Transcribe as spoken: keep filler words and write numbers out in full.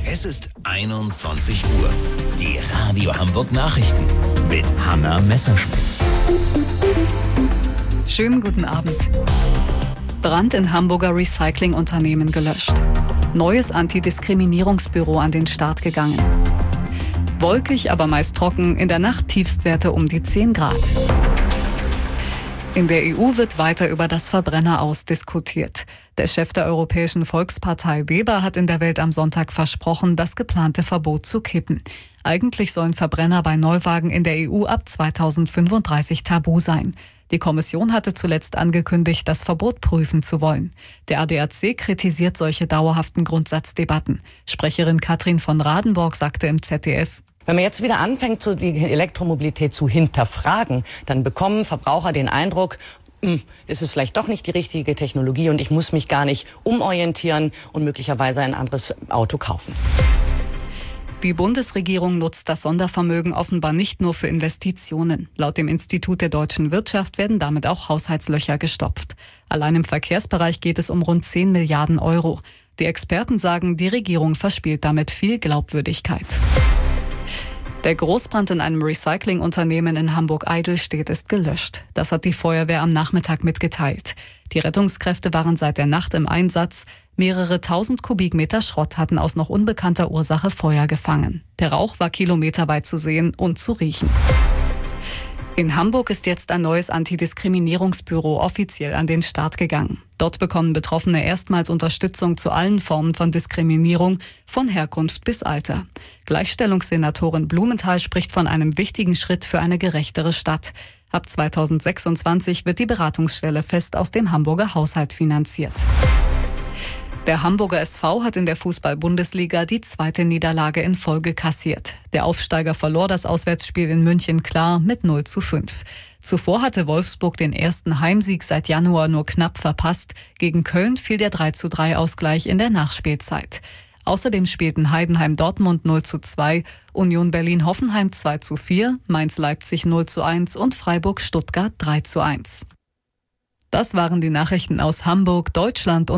Es ist einundzwanzig Uhr. Die Radio Hamburg Nachrichten mit Hanna Messerschmidt. Schönen guten Abend. Brand in Hamburger Recyclingunternehmen gelöscht. Neues Antidiskriminierungsbüro an den Start gegangen. Wolkig, aber meist trocken, in der Nacht Tiefstwerte um die zehn Grad. In der E U wird weiter über das Verbrenneraus diskutiert. Der Chef der Europäischen Volkspartei Weber hat in der Welt am Sonntag versprochen, das geplante Verbot zu kippen. Eigentlich sollen Verbrenner bei Neuwagen in der E U ab zweitausendfünfunddreißig tabu sein. Die Kommission hatte zuletzt angekündigt, das Verbot prüfen zu wollen. Der A D A C kritisiert solche dauerhaften Grundsatzdebatten. Sprecherin Katrin von Radenborg sagte im Z D F: Wenn man jetzt wieder anfängt, so die Elektromobilität zu hinterfragen, dann bekommen Verbraucher den Eindruck, hm, ist es vielleicht doch nicht die richtige Technologie und ich muss mich gar nicht umorientieren und möglicherweise ein anderes Auto kaufen. Die Bundesregierung nutzt das Sondervermögen offenbar nicht nur für Investitionen. Laut dem Institut der deutschen Wirtschaft werden damit auch Haushaltslöcher gestopft. Allein im Verkehrsbereich geht es um rund zehn Milliarden Euro. Die Experten sagen, die Regierung verspielt damit viel Glaubwürdigkeit. Der Großbrand in einem Recyclingunternehmen in Hamburg-Eidelstedt ist gelöscht. Das hat die Feuerwehr am Nachmittag mitgeteilt. Die Rettungskräfte waren seit der Nacht im Einsatz. Mehrere tausend Kubikmeter Schrott hatten aus noch unbekannter Ursache Feuer gefangen. Der Rauch war kilometerweit zu sehen und zu riechen. In Hamburg ist jetzt ein neues Antidiskriminierungsbüro offiziell an den Start gegangen. Dort bekommen Betroffene erstmals Unterstützung zu allen Formen von Diskriminierung, von Herkunft bis Alter. Gleichstellungssenatorin Blumenthal spricht von einem wichtigen Schritt für eine gerechtere Stadt. Ab zweitausendsechsundzwanzig wird die Beratungsstelle fest aus dem Hamburger Haushalt finanziert. Der Hamburger S V hat in der Fußball-Bundesliga die zweite Niederlage in Folge kassiert. Der Aufsteiger verlor das Auswärtsspiel in München klar mit null zu fünf. Zuvor hatte Wolfsburg den ersten Heimsieg seit Januar nur knapp verpasst. Gegen Köln fiel der drei zu drei Ausgleich in der Nachspielzeit. Außerdem spielten Heidenheim Dortmund null zu zwei, Union Berlin-Hoffenheim zwei zu vier, Mainz-Leipzig null zu eins und Freiburg-Stuttgart drei zu eins. Das waren die Nachrichten aus Hamburg, Deutschland und